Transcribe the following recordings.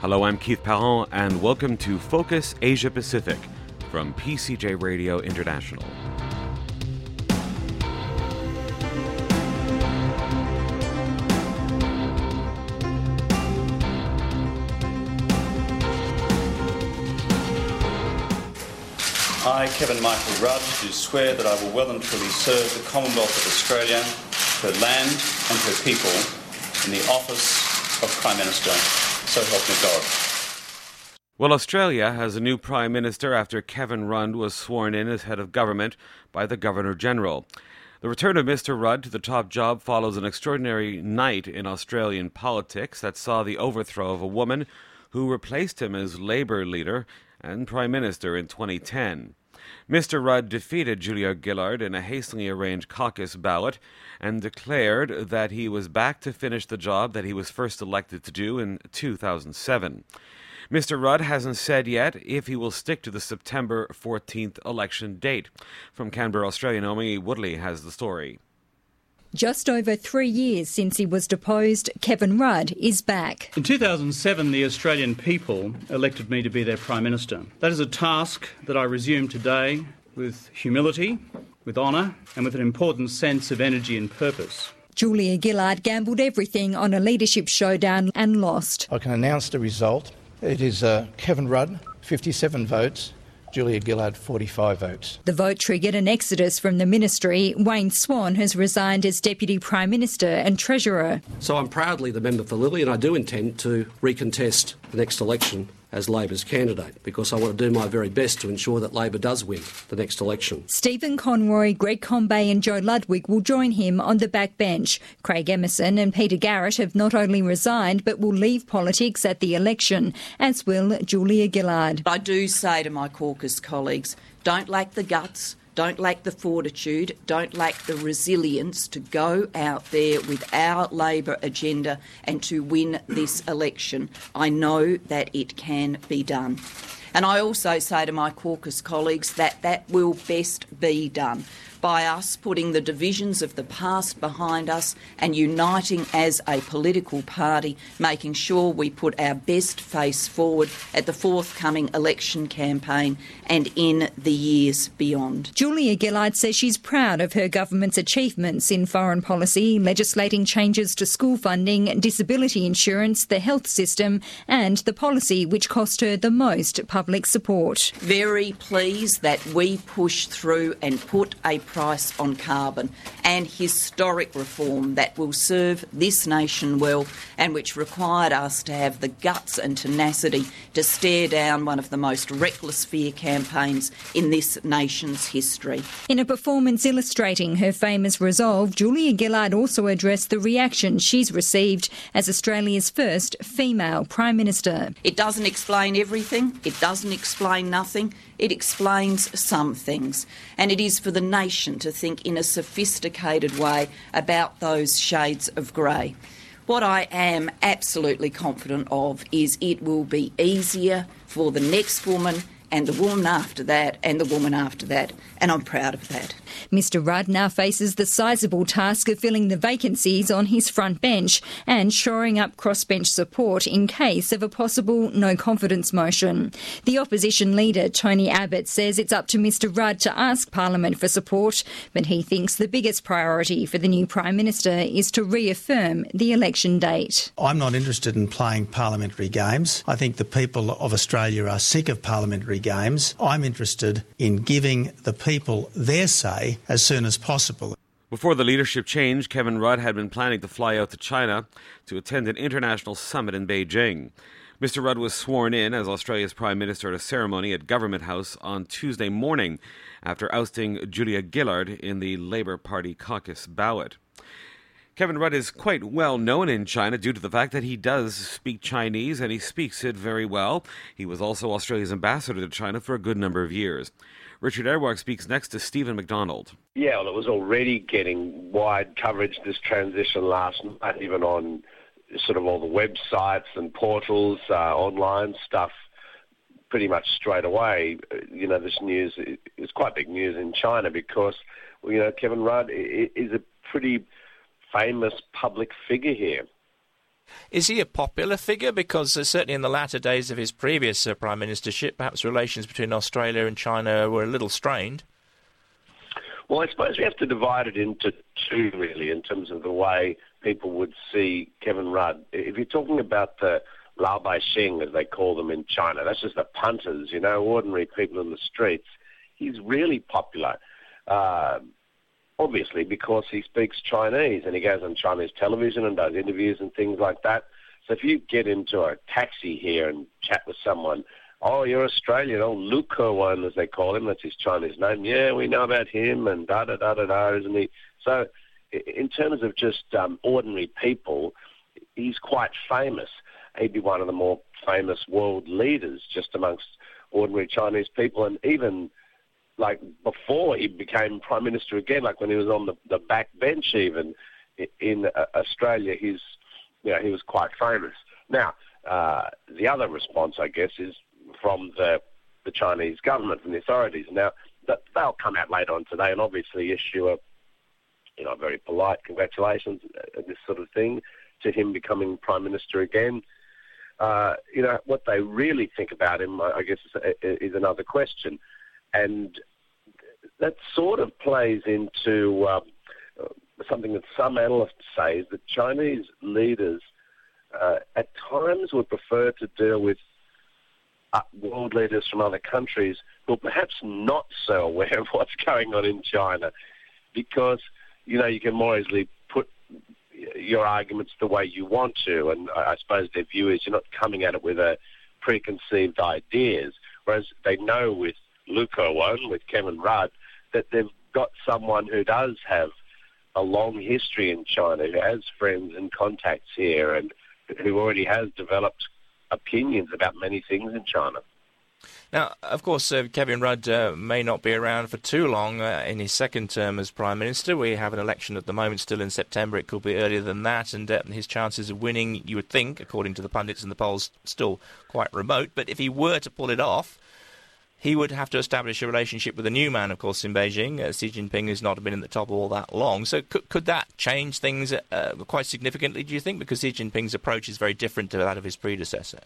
Hello, I'm Keith Parent, and welcome to Focus Asia Pacific from PCJ Radio International. I, Kevin Michael Rudd, do swear that I will well and truly serve the Commonwealth of Australia, her land and her people, in the office of Prime Minister. So help me God. Well, Australia has a new Prime Minister after Kevin Rudd was sworn in as head of government by the Governor-General. The return of Mr. Rudd to the top job follows an extraordinary night in Australian politics that saw the overthrow of a woman who replaced him as Labour leader and Prime Minister in 2010. Mr. Rudd defeated Julia Gillard in a hastily arranged caucus ballot and declared that he was back to finish the job that he was first elected to do in 2007. Mr. Rudd hasn't said yet if he will stick to the September 14th election date. From Canberra, Australia, Naomi Woodley has the story. Just over 3 years since he was deposed, Kevin Rudd is back. In 2007, the Australian people elected me to be their Prime Minister. That is a task that I resume today with humility, with honour and with an important sense of energy and purpose. Julia Gillard gambled everything on a leadership showdown and lost. I can announce the result. It is Kevin Rudd, 57 votes. Julia Gillard, 45 votes. The vote triggered an exodus from the ministry. Wayne Swan has resigned as Deputy Prime Minister and Treasurer. So I'm proudly the member for Lily, and I do intend to recontest the next election as Labor's candidate, because I want to do my very best to ensure that Labor does win the next election. Stephen Conroy, Greg Combay and Joe Ludwig will join him on the backbench. Craig Emerson and Peter Garrett have not only resigned but will leave politics at the election, as will Julia Gillard. I do say to my caucus colleagues, don't lack the guts, don't lack the fortitude, don't lack the resilience to go out there with our Labor agenda and to win this election. I know that it can be done. And I also say to my caucus colleagues that that will best be done by us putting the divisions of the past behind us and uniting as a political party, making sure we put our best face forward at the forthcoming election campaign and in the years beyond. Julia Gillard says she's proud of her government's achievements in foreign policy, legislating changes to school funding, disability insurance, the health system and the policy which cost her the most public support. Very pleased that we pushed through and put a price on carbon, and historic reform that will serve this nation well and which required us to have the guts and tenacity to stare down one of the most reckless fear campaigns in this nation's history. In a performance illustrating her famous resolve, Julia Gillard also addressed the reaction she's received as Australia's first female Prime Minister. It doesn't explain everything, it doesn't explain nothing, it explains some things, and it is for the nation to think in a sophisticated way about those shades of grey. What I am absolutely confident of is it will be easier for the next woman and the woman after that and the woman after that, and I'm proud of that. Mr Rudd now faces the sizable task of filling the vacancies on his front bench and shoring up crossbench support in case of a possible no-confidence motion. The opposition leader, Tony Abbott, says it's up to Mr Rudd to ask Parliament for support, but he thinks the biggest priority for the new Prime Minister is to reaffirm the election date. I'm not interested in playing parliamentary games. I think the people of Australia are sick of parliamentary games. I'm interested in giving the people their say as soon as possible. Before the leadership change, Kevin Rudd had been planning to fly out to China to attend an international summit in Beijing. Mr Rudd was sworn in as Australia's Prime Minister at a ceremony at Government House on Tuesday morning after ousting Julia Gillard in the Labour Party caucus ballot. Kevin Rudd is quite well known in China due to the fact that he does speak Chinese and he speaks it very well. He was also Australia's ambassador to China for a good number of years. Richard Airwalk speaks next to Stephen McDonald. Yeah, well, it was already getting wide coverage, this transition last night, even on sort of all the websites and portals, online stuff, pretty much straight away. You know, this news is quite big news in China because, you know, Kevin Rudd is a pretty famous public figure here. Is he a popular figure? Because certainly in the latter days of his previous prime ministership, perhaps relations between Australia and China were a little strained. Well, I suppose we have to divide it into two, really, in terms of the way people would see Kevin Rudd. If you're talking about the Lao Baixing, as they call them in China, that's just the punters, ordinary people in the streets. He's really popular, obviously, because he speaks Chinese and he goes on Chinese television and does interviews and things like that. So if you get into a taxi here and chat with someone, oh, you're Australian, Lu Ke-wen, as they call him, that's his Chinese name. Yeah, we know about him and da-da-da-da-da, isn't he? So in terms of just ordinary people, he's quite famous. He'd be one of the more famous world leaders just amongst ordinary Chinese people. And even like before he became Prime Minister again, like when he was on the back bench even in Australia, he was quite famous. Now, the other response, I guess, is from the Chinese government, from the authorities. Now, they'll come out later on today and obviously issue a very polite congratulations, this sort of thing, to him becoming Prime Minister again. What they really think about him, I guess, is another question. And that sort of plays into something that some analysts say, is that Chinese leaders at times would prefer to deal with world leaders from other countries who are perhaps not so aware of what's going on in China, because, you can more easily put your arguments the way you want to, and I suppose their view is you're not coming at it with preconceived ideas, whereas they know with Lu Ke-wen, with Kevin Rudd, that they've got someone who does have a long history in China, who has friends and contacts here, and who already has developed opinions about many things in China. Now, of course, Kevin Rudd may not be around for too long in his second term as Prime Minister. We have an election at the moment still in September. It could be earlier than that, and his chances of winning, you would think, according to the pundits and the polls, still quite remote. But if he were to pull it off, he would have to establish a relationship with a new man, of course, in Beijing. Xi Jinping has not been in the top all that long. So could that change things quite significantly, do you think? Because Xi Jinping's approach is very different to that of his predecessor.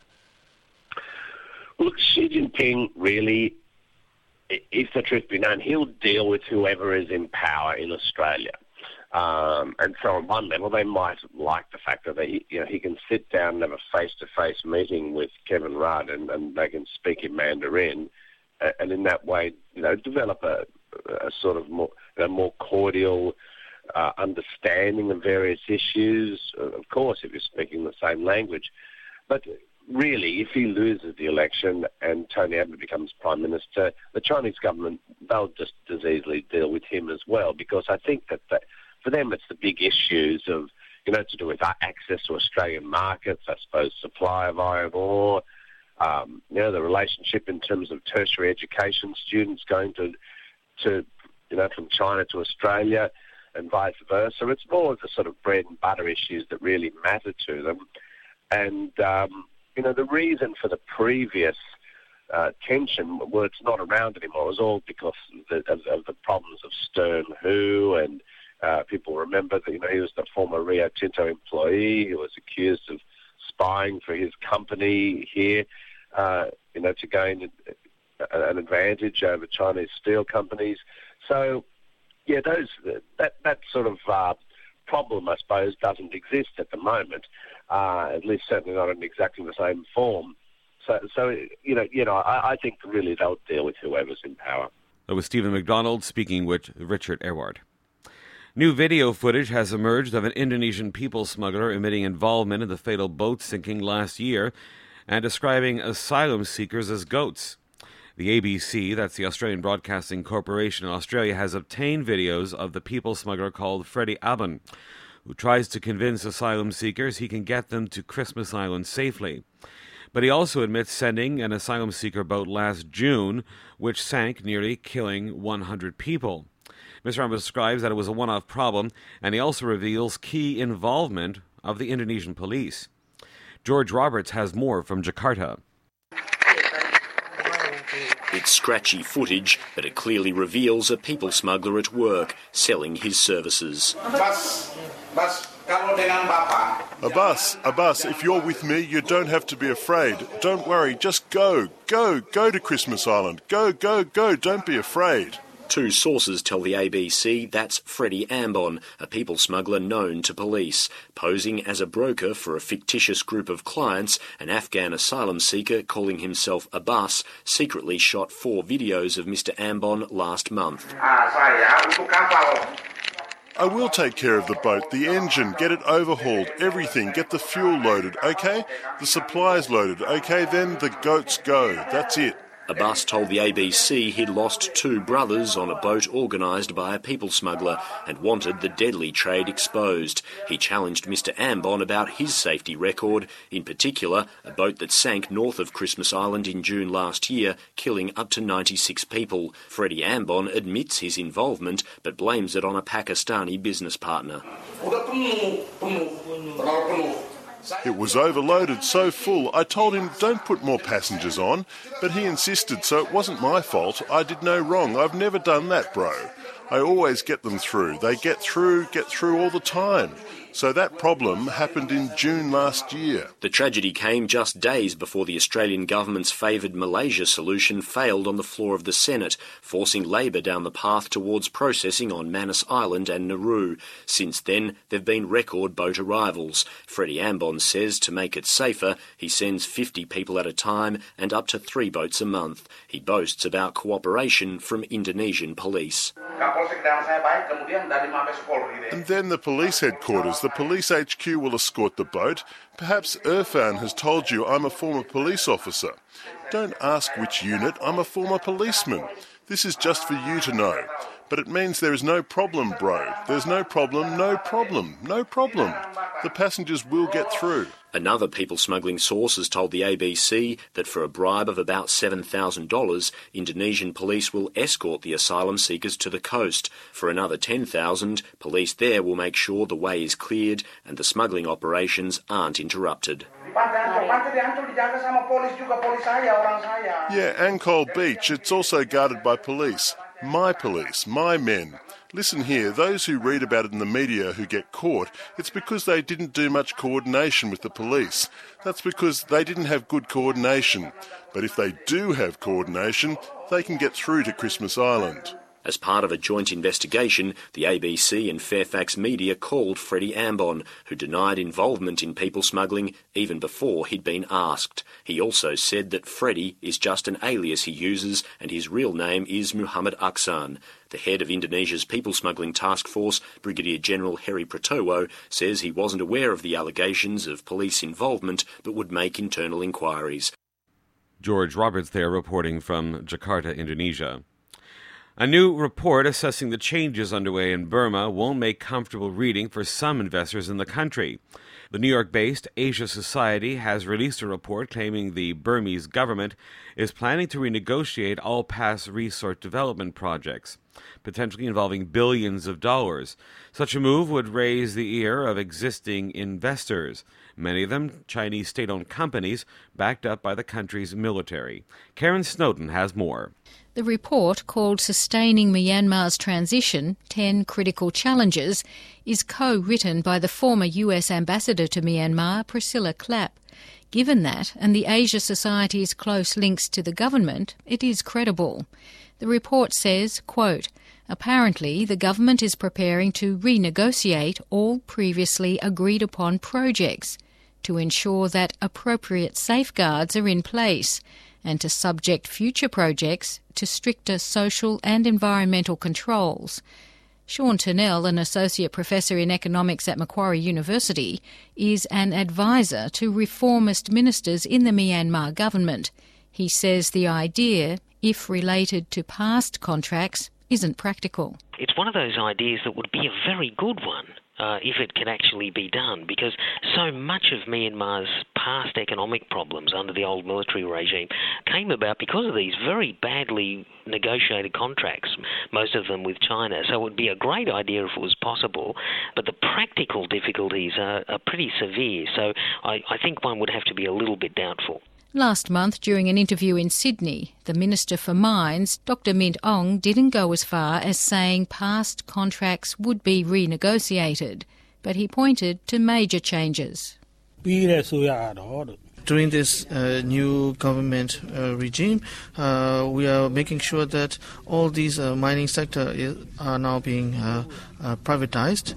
Look, Xi Jinping really, if the truth be known, he'll deal with whoever is in power in Australia. And so on one level, they might like the fact that he can sit down and have a face-to-face meeting with Kevin Rudd and they can speak in Mandarin, and in that way, develop a sort of more cordial understanding of various issues. Of course, if you're speaking the same language. But really, if he loses the election and Tony Abbott becomes Prime Minister, the Chinese government, they'll just as easily deal with him as well, because I think that for them it's the big issues of, to do with access to Australian markets, I suppose supply of iron ore, the relationship in terms of tertiary education, students going to from China to Australia and vice versa. It's more of the sort of bread and butter issues that really matter to them. And, the reason for the previous tension, well, it's not around anymore, was all because of the problems of Stern Hu, and people remember that, he was the former Rio Tinto employee who was accused of spying for his company here, to gain an advantage over Chinese steel companies. So, yeah, that sort of problem, I suppose, doesn't exist at the moment, at least certainly not in exactly the same form. So I think really they'll deal with whoever's in power. That was Stephen McDonald speaking with Richard Airward. New video footage has emerged of an Indonesian people smuggler admitting involvement in the fatal boat sinking last year and describing asylum seekers as goats. The ABC, that's the Australian Broadcasting Corporation in Australia, has obtained videos of the people smuggler called Freddie Aben, who tries to convince asylum seekers he can get them to Christmas Island safely. But he also admits sending an asylum seeker boat last June, which sank, nearly killing 100 people. Mr. Aben describes that it was a one-off problem, and he also reveals key involvement of the Indonesian police. George Roberts has more from Jakarta. It's scratchy footage, but it clearly reveals a people smuggler at work, selling his services. Abbas, if you're with me, you don't have to be afraid. Don't worry, just go to Christmas Island. Go, don't be afraid. Two sources tell the ABC that's Freddie Ambon, a people smuggler known to police. Posing as a broker for a fictitious group of clients, an Afghan asylum seeker calling himself Abbas secretly shot 4 videos of Mr. Ambon last month. I will take care of the boat, the engine, get it overhauled, everything, get the fuel loaded, okay? The supplies loaded, okay? Then the goats go. That's it. Abbas told the ABC he'd lost 2 brothers on a boat organised by a people smuggler and wanted the deadly trade exposed. He challenged Mr. Ambon about his safety record, in particular a boat that sank north of Christmas Island in June last year, killing up to 96 people. Freddie Ambon admits his involvement but blames it on a Pakistani business partner. It was overloaded, so full. I told him, don't put more passengers on, but he insisted, so it wasn't my fault. I did no wrong. I've never done that, bro. I always get them through. They get through all the time. So that problem happened in June last year. The tragedy came just days before the Australian government's favoured Malaysia solution failed on the floor of the Senate, forcing Labor down the path towards processing on Manus Island and Nauru. Since then, there have been record boat arrivals. Freddie Ambon says to make it safer, he sends 50 people at a time and up to 3 boats a month. He boasts about cooperation from Indonesian police. And then the police headquarters, the police HQ will escort the boat. Perhaps Irfan has told you I'm a former police officer. Don't ask which unit, I'm a former policeman. This is just for you to know. But it means there is no problem, bro. There's no problem, no problem, no problem. The passengers will get through. Another people smuggling source has told the ABC that for a bribe of about $7,000, Indonesian police will escort the asylum seekers to the coast. For another $10,000, police there will make sure the way is cleared and the smuggling operations aren't interrupted. Yeah, Angkor Beach, it's also guarded by police. My police, my men. Listen here, those who read about it in the media who get caught, it's because they didn't do much coordination with the police. That's because they didn't have good coordination. But if they do have coordination, they can get through to Christmas Island. As part of a joint investigation, the ABC and Fairfax Media called Freddie Ambon, who denied involvement in people smuggling even before he'd been asked. He also said that Freddie is just an alias he uses and his real name is Muhammad Aksan. The head of Indonesia's people smuggling task force, Brigadier General Heri Pratowo, says he wasn't aware of the allegations of police involvement but would make internal inquiries. George Roberts there reporting from Jakarta, Indonesia. A new report assessing the changes underway in Burma won't make comfortable reading for some investors in the country. The New York-based Asia Society has released a report claiming the Burmese government is planning to renegotiate all past resource development projects, potentially involving billions of dollars. Such a move would raise the ear of existing investors, many of them Chinese state-owned companies backed up by the country's military. Karen Snowden has more. The report, called Sustaining Myanmar's Transition, 10 Critical Challenges, is co-written by the former US Ambassador to Myanmar, Priscilla Clapp. Given that, and the Asia Society's close links to the government, it is credible. The report says, quote, apparently the government is preparing to renegotiate all previously agreed-upon projects to ensure that appropriate safeguards are in place and to subject future projects to stricter social and environmental controls. Sean Turnell, an associate professor in economics at Macquarie University, is an advisor to reformist ministers in the Myanmar government. He says the idea, if related to past contracts, isn't practical. It's one of those ideas that would be a very good one if it can actually be done, because so much of Myanmar's past economic problems under the old military regime came about because of these very badly negotiated contracts, most of them with China. So it would be a great idea if it was possible, but the practical difficulties are pretty severe, so I think one would have to be a little bit doubtful. Last month, during an interview in Sydney, the Minister for Mines, Dr Mint Ong, didn't go as far as saying past contracts would be renegotiated. but he pointed to major changes. During this new government regime, we are making sure that all these mining sector are now being privatized.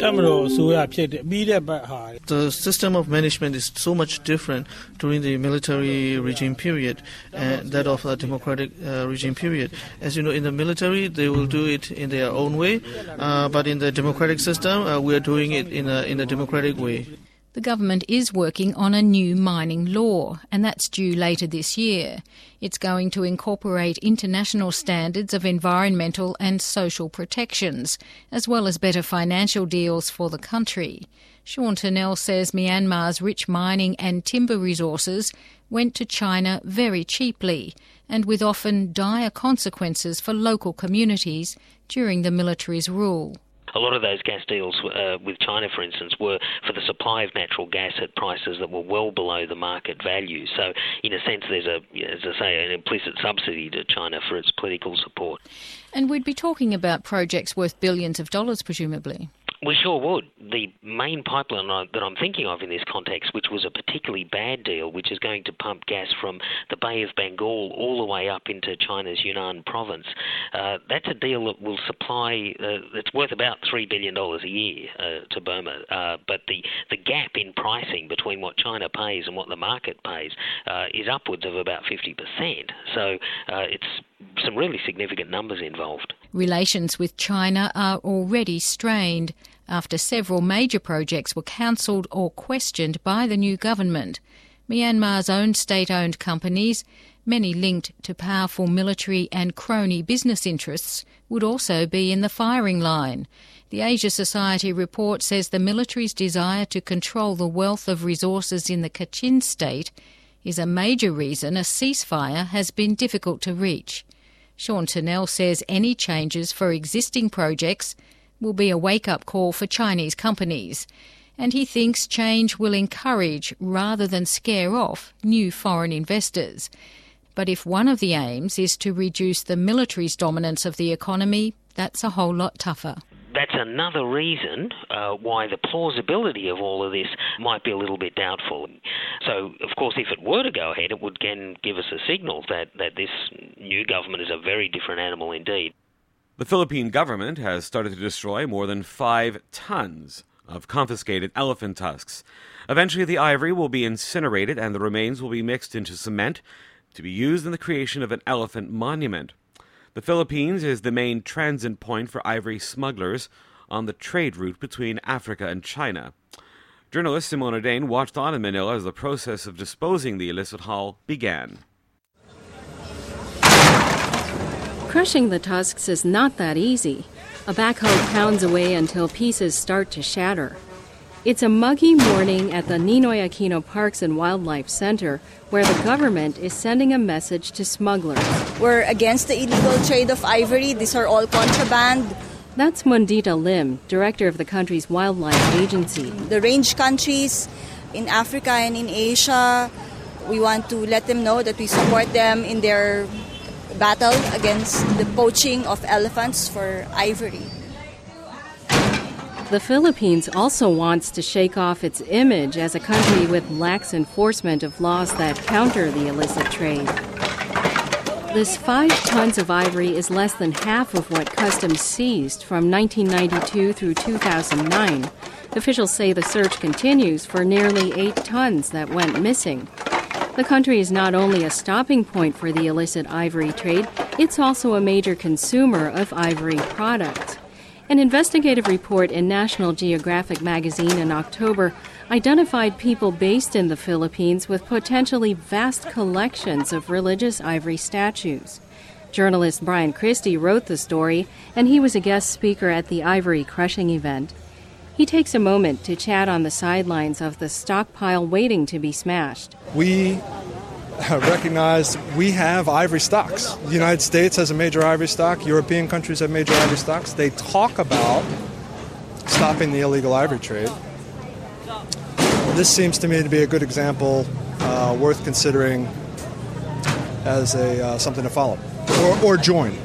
The system of management is so much different during the military regime period and that of the democratic regime period. As you know, in the military, they will do it in their own way, but in the democratic system, we are doing it in a democratic way. The government is working on a new mining law, and that's due later this year. It's going to incorporate international standards of environmental and social protections, as well as better financial deals for the country. Sean Turnell says Myanmar's rich mining and timber resources went to China very cheaply, and with often dire consequences for local communities during the military's rule. A lot of those gas deals with China, for instance, were for the supply of natural gas at prices that were well below the market value. So, in a sense, there's an implicit subsidy to China for its political support. And we'd be talking about projects worth billions of dollars, presumably. We sure would. The main pipeline that I'm thinking of in this context, which was a particularly bad deal, which is going to pump gas from the Bay of Bengal all the way up into China's Yunnan province, that's a deal that will supply, it's worth about $3 billion a year to Burma. But the gap in pricing between what China pays and what the market pays is upwards of about 50%. So it's some really significant numbers involved. Relations with China are already strained after several major projects were cancelled or questioned by the new government. Myanmar's own state-owned companies, many linked to powerful military and crony business interests, would also be in the firing line. The Asia Society report says the military's desire to control the wealth of resources in the Kachin state is a major reason a ceasefire has been difficult to reach. Sean Turnell says any changes for existing projects will be a wake-up call for Chinese companies, and he thinks change will encourage rather than scare off new foreign investors. But if one of the aims is to reduce the military's dominance of the economy, that's a whole lot tougher. That's another reason why the plausibility of all of this might be a little bit doubtful. So, of course, if it were to go ahead, it would again give us a signal that this new government is a very different animal indeed. The Philippine government has started to destroy more than 5 tons of confiscated elephant tusks. Eventually, the ivory will be incinerated and the remains will be mixed into cement to be used in the creation of an elephant monument. The Philippines is the main transit point for ivory smugglers on the trade route between Africa and China. Journalist Simona Dane watched on in Manila as the process of disposing the illicit haul began. Crushing the tusks is not that easy. A backhoe pounds away until pieces start to shatter. It's a muggy morning at the Ninoy Aquino Parks and Wildlife Center, where the government is sending a message to smugglers. We're against the illegal trade of ivory. These are all contraband. That's Mundita Lim, director of the country's wildlife agency. The range countries in Africa and in Asia, we want to let them know that we support them in their battle against the poaching of elephants for ivory. The Philippines also wants to shake off its image as a country with lax enforcement of laws that counter the illicit trade. This 5 tons of ivory is less than half of what customs seized from 1992 through 2009. Officials say the search continues for nearly 8 tons that went missing. The country is not only a stopping point for the illicit ivory trade, it's also a major consumer of ivory products. An investigative report in National Geographic magazine in October identified people based in the Philippines with potentially vast collections of religious ivory statues. Journalist Brian Christie wrote the story, and he was a guest speaker at the ivory crushing event. He takes a moment to chat on the sidelines of the stockpile waiting to be smashed. We recognize we have ivory stocks. The United States has a major ivory stock. European countries have major ivory stocks. They talk about stopping the illegal ivory trade. This seems to me to be a good example worth considering as something to follow or join.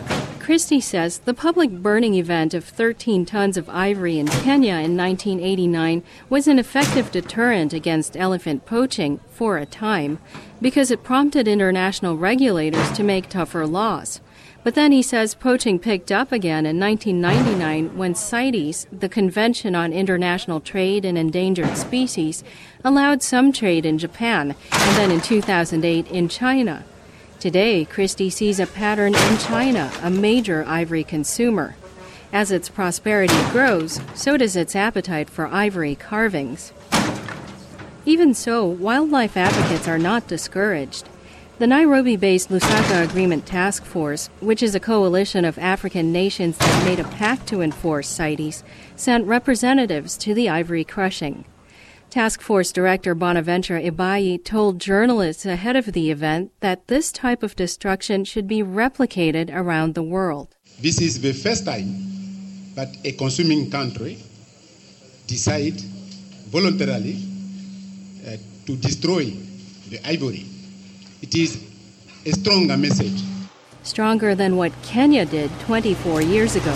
Christie says the public burning event of 13 tons of ivory in Kenya in 1989 was an effective deterrent against elephant poaching for a time because it prompted international regulators to make tougher laws. But then he says poaching picked up again in 1999 when CITES, the Convention on International Trade in Endangered Species, allowed some trade in Japan, and then in 2008 in China. Today, Christie sees a pattern in China, a major ivory consumer. As its prosperity grows, so does its appetite for ivory carvings. Even so, wildlife advocates are not discouraged. The Nairobi-based Lusaka Agreement Task Force, which is a coalition of African nations that made a pact to enforce CITES, sent representatives to the ivory crushing. Task Force Director Bonaventure Ibayi told journalists ahead of the event that this type of destruction should be replicated around the world. This is the first time that a consuming country decides voluntarily to destroy the ivory. It is a stronger message. Stronger than what Kenya did 24 years ago.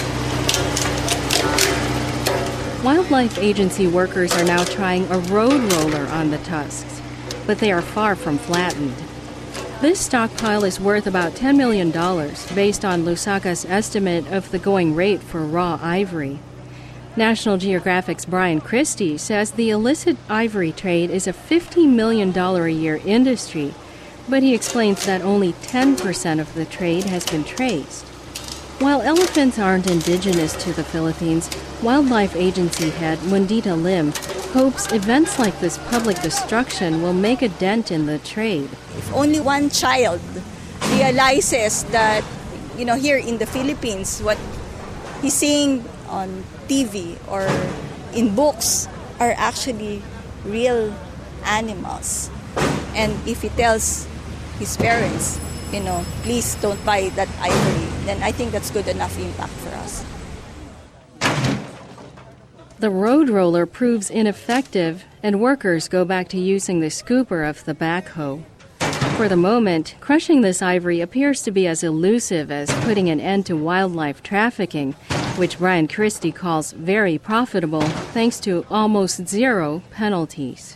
Wildlife agency workers are now trying a road roller on the tusks, but they are far from flattened. This stockpile is worth about $10 million based on Lusaka's estimate of the going rate for raw ivory. National Geographic's Brian Christie says the illicit ivory trade is a $50 million a year industry, but he explains that only 10% of the trade has been traced. While elephants aren't indigenous to the Philippines, Wildlife Agency head Mundita Lim hopes events like this public destruction will make a dent in the trade. If only one child realizes that, here in the Philippines, what he's seeing on TV or in books are actually real animals. And if he tells his parents, please don't buy that ivory, then I think that's good enough impact for us. The road roller proves ineffective, and workers go back to using the scooper of the backhoe. For the moment, crushing this ivory appears to be as elusive as putting an end to wildlife trafficking, which Brian Christie calls very profitable thanks to almost zero penalties.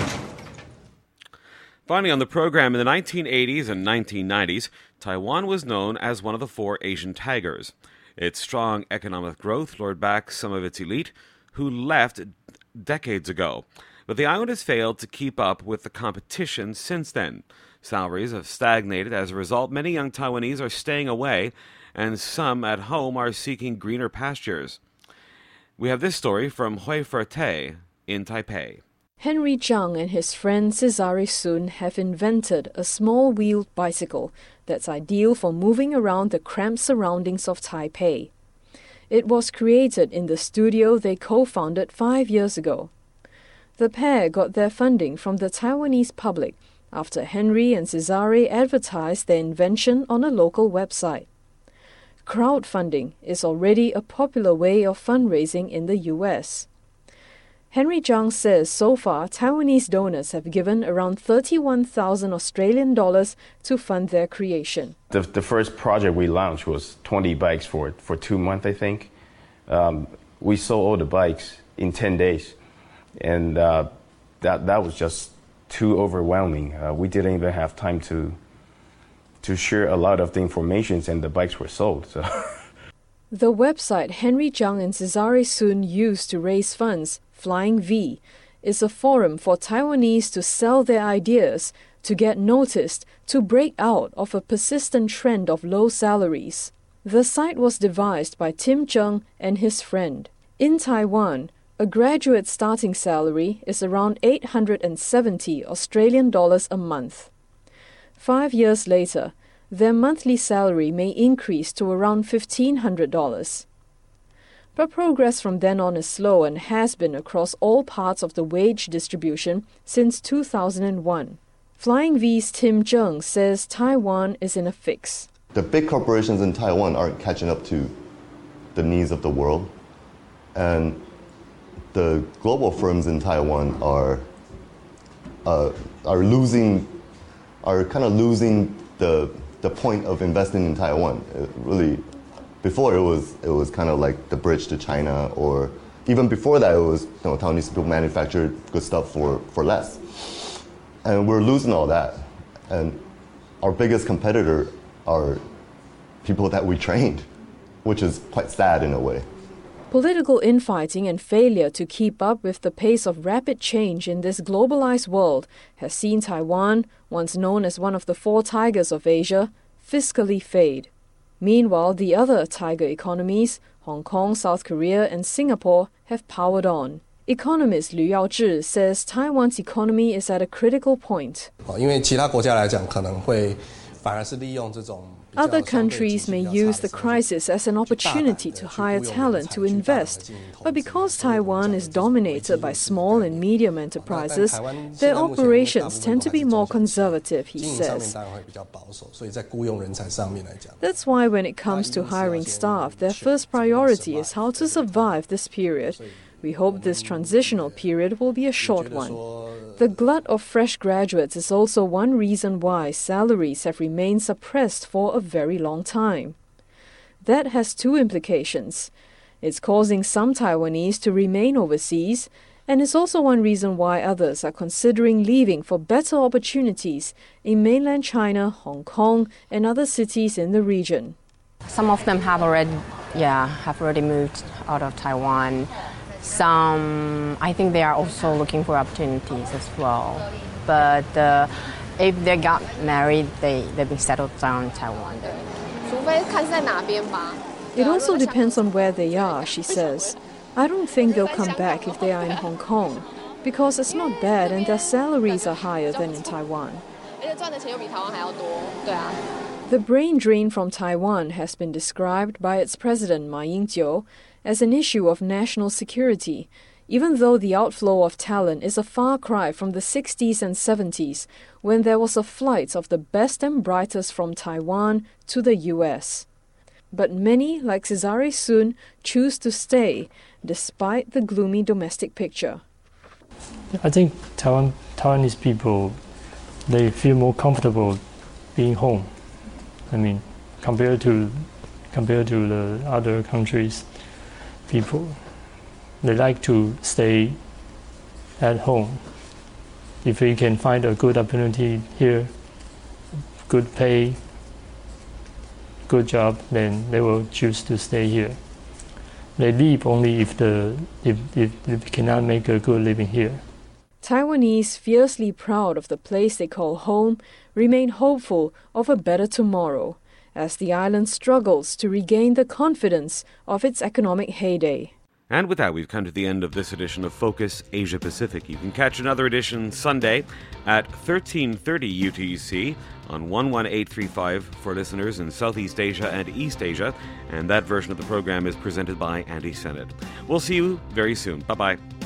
Finally, on the program, in the 1980s and 1990s, Taiwan was known as one of the 4 Asian tigers. Its strong economic growth lured back some of its elite, who left decades ago. But the island has failed to keep up with the competition since then. Salaries have stagnated. As a result, many young Taiwanese are staying away, and some at home are seeking greener pastures. We have this story from Hui Ferte in Taipei. Henry Zhang and his friend Cesare Sun have invented a small-wheeled bicycle that's ideal for moving around the cramped surroundings of Taipei. It was created in the studio they co-founded 5 years ago. The pair got their funding from the Taiwanese public after Henry and Cesare advertised their invention on a local website. Crowdfunding is already a popular way of fundraising in the US. Henry Zhang says so far Taiwanese donors have given around 31,000 Australian dollars to fund their creation. The first project we launched was 20 bikes for 2 months, I think. We sold all the bikes in 10 days, and that was just too overwhelming. We didn't even have time to share a lot of the information, and the bikes were sold. So. The website Henry Zhang and Cesare Sun used to raise funds, Flying V, is a forum for Taiwanese to sell their ideas, to get noticed, to break out of a persistent trend of low salaries. The site was devised by Tim Zheng and his friend. In Taiwan, a graduate starting salary is around 870 Australian dollars a month. 5 years later, their monthly salary may increase to around $1,500. But progress from then on is slow and has been across all parts of the wage distribution since 2001. Flying V's Tim Zheng says Taiwan is in a fix. The big corporations in Taiwan aren't catching up to the needs of the world, and the global firms in Taiwan are losing the point of investing in Taiwan. Really, Before it was kind of like the bridge to China, or even before that it was Taiwanese people manufactured good stuff for less. And we're losing all that. And our biggest competitor are people that we trained, which is quite sad in a way. Political infighting and failure to keep up with the pace of rapid change in this globalized world has seen Taiwan, once known as one of the four tigers of Asia, fiscally fade. Meanwhile, the other tiger economies, Hong Kong, South Korea and Singapore, have powered on. Economist Liu Yaozhi says Taiwan's economy is at a critical point. Other countries may use the crisis as an opportunity to hire talent to invest, but because Taiwan is dominated by small and medium enterprises, their operations tend to be more conservative, he says. That's why when it comes to hiring staff, their first priority is how to survive this period. We hope this transitional period will be a short one. The glut of fresh graduates is also one reason why salaries have remained suppressed for a very long time. That has two implications. It's causing some Taiwanese to remain overseas, and it's also one reason why others are considering leaving for better opportunities in mainland China, Hong Kong, and other cities in the region. Some of them have already moved out of Taiwan. Some, I think they are also looking for opportunities as well. But if they got married, they'll be settled down in Taiwan. It also depends on where they are, she says. I don't think they'll come back if they are in Hong Kong, because it's not bad and their salaries are higher than in Taiwan. The brain drain from Taiwan has been described by its president Ma Ying-jeou as an issue of national security, even though the outflow of talent is a far cry from the 60s and 70s, when there was a flight of the best and brightest from Taiwan to the US. But many, like Cesare Sun, choose to stay, despite the gloomy domestic picture. I think Taiwanese people, they feel more comfortable being home. I mean, compared to the other countries, people, they like to stay at home. If we can find a good opportunity here, good pay, good job, then they will choose to stay here. They leave only if they cannot make a good living here. Taiwanese, fiercely proud of the place they call home, remain hopeful of a better tomorrow as the island struggles to regain the confidence of its economic heyday. And with that, we've come to the end of this edition of Focus Asia Pacific. You can catch another edition Sunday at 13:30 UTC on 11835 for listeners in Southeast Asia and East Asia, and that version of the program is presented by Andy Sennett. We'll see you very soon. Bye-bye.